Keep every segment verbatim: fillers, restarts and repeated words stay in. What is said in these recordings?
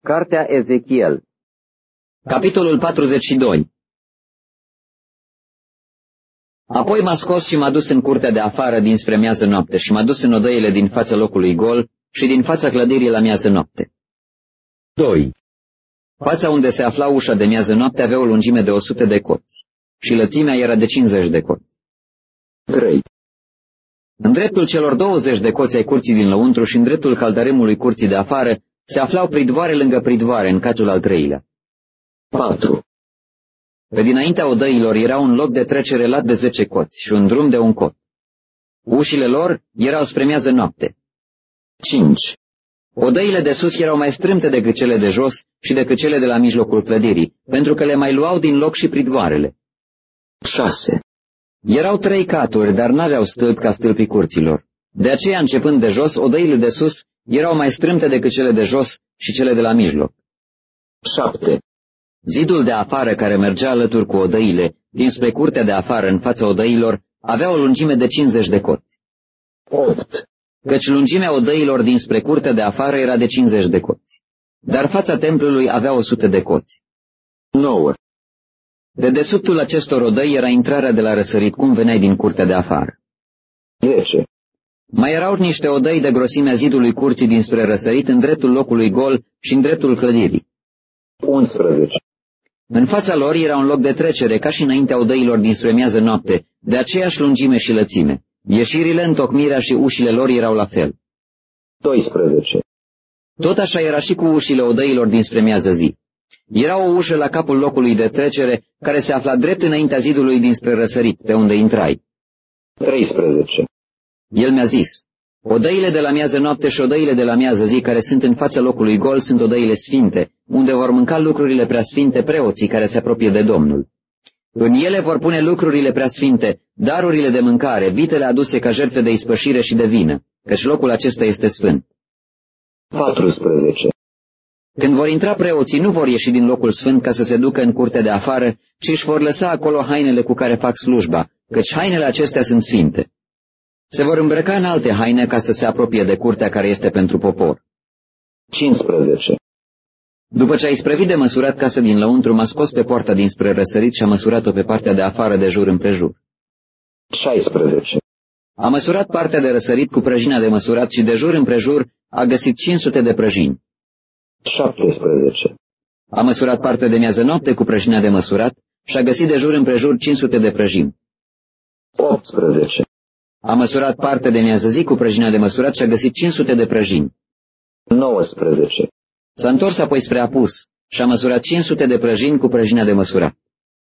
Cartea Ezechiel, capitolul patruzeci și doi. Apoi m-a scos și m-a dus în curtea de afară dinspre miază noapte și m-a dus în odăile din fața locului gol și din fața clădirii la miază noapte. doi. Fața unde se afla ușa de miază noapte avea o lungime de o sută de coți și lățimea era de cincizeci de coți. trei. În dreptul celor douăzeci de coți ai curții din lăuntru și în dreptul caldaremului curții de afară se aflau pridvoare lângă pridvoare în catul al treilea. patru. Pe dinaintea odăilor era un loc de trecere lat de zece coți și un drum de un cot. Ușile lor erau spre miază noapte. cinci. Odăile de sus erau mai strâmte decât cele de jos și decât cele de la mijlocul clădirii, pentru că le mai luau din loc și pridvoarele. șase. Erau trei caturi, dar n-aveau stâlpi ca stâlpii curților. De aceea, începând de jos, odăile de sus erau mai strâmte decât cele de jos și cele de la mijloc. șapte. Zidul de afară care mergea alături cu odăile, dinspre curtea de afară în fața odăilor, avea o lungime de cincizeci de coți. opt. Căci lungimea odăilor dinspre curtea de afară era de cincizeci de coți. Dar fața templului avea o sută de coți. nouă. De desubtul acestor odăi era intrarea de la răsărit, cum veneai din curtea de afară. zece. Mai erau niște odăi de grosimea zidului curții dinspre răsărit în dreptul locului gol și în dreptul clădirii. unsprezece. În fața lor era un loc de trecere, ca și înaintea odăilor dinspre miază noapte, de aceeași lungime și lățime. Ieșirile, întocmirea și ușile lor erau la fel. doisprezece. Tot așa era și cu ușile odăilor dinspre miază zi. Era o ușă la capul locului de trecere, care se afla drept înaintea zidului dinspre răsărit, pe unde intrai. treisprezece. El mi-a zis, odăile de la miază noapte și odăile de la miază zi, care sunt în fața locului gol, sunt odăile sfinte, unde vor mânca lucrurile preasfinte preoții care se apropie de Domnul. În ele vor pune lucrurile preasfinte, darurile de mâncare, vitele aduse ca jertfe de ispășire și de vină, căci locul acesta este sfânt. paisprezece. Când vor intra preoții, nu vor ieși din locul sfânt ca să se ducă în curtea de afară, ci își vor lăsa acolo hainele cu care fac slujba, căci hainele acestea sunt sfinte. Se vor îmbrăca în alte haine ca să se apropie de curtea care este pentru popor. cincisprezece. După ce a isprăvit de măsurat casa din lăuntru, m-a scos pe poarta dinspre răsărit și a măsurat-o pe partea de afară de jur împrejur. șaisprezece. A măsurat partea de răsărit cu prăjina de măsurat și de jur împrejur a găsit cinci sute de prăjini. șaptesprezece. A măsurat partea de miază noapte cu prăjina de măsurat și a găsit de jur împrejur cinci sute de prăjini. optsprezece. A măsurat partea de miază zi cu prăjina de măsurat și a găsit cinci sute de prăjini. nouăsprezece. S-a întors apoi spre apus și a măsurat cinci sute de prăjini cu prăjina de măsurat.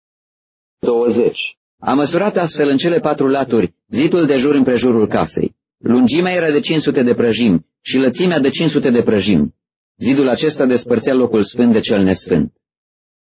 douăzeci. A măsurat astfel în cele patru laturi zidul de jur împrejurul casei. Lungimea era de cinci sute de prăjini și lățimea de cinci sute de prăjini. Zidul acesta despărțea locul sfânt de cel nesfânt.